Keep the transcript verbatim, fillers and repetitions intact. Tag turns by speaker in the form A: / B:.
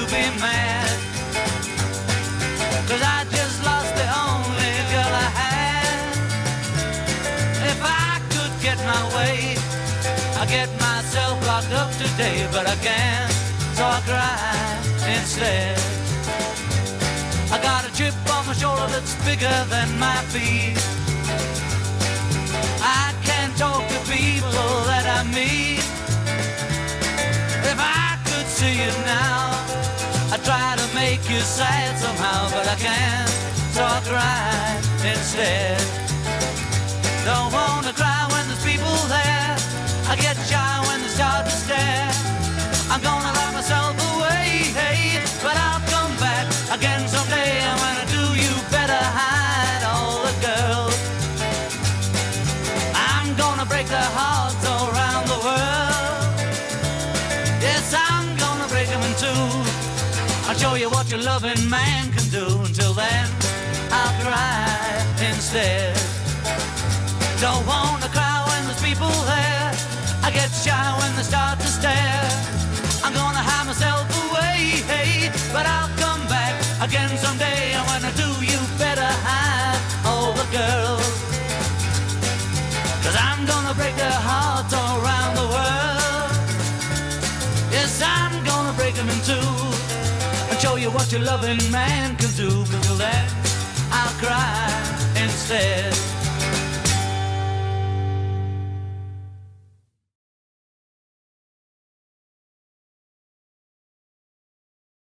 A: be mad, 'cause I just lost the only girl I had. If I could get my way, I'd get myself locked up today, but I can't, so I cry instead. I got a chip on my shoulder that's bigger than my feet. I can't talk to people that I meet. If I could see you now, I'd try to make you sad somehow, but I can't, so I cry instead. Don't wanna cry when there's people there, I get shy when they start to stare. I'm gonna lock myself away, hey, but I'll come back again someday. And when I do, you better hide all the girls. I'm gonna break their hearts all around the world. Yes, I'm gonna break them in two. I'll show you what your loving man can do. Until then, I'll cry instead. Don't wanna cry when there's people there, I get shy when they start to stare. I'm gonna hide myself away, hey, but I'll come back again someday. And when I do, you better hide all the girls, 'cause I'm gonna break their hearts all around the world. Yes, I'm gonna break them in two and show you what your loving man can do. But till then, I'll cry instead.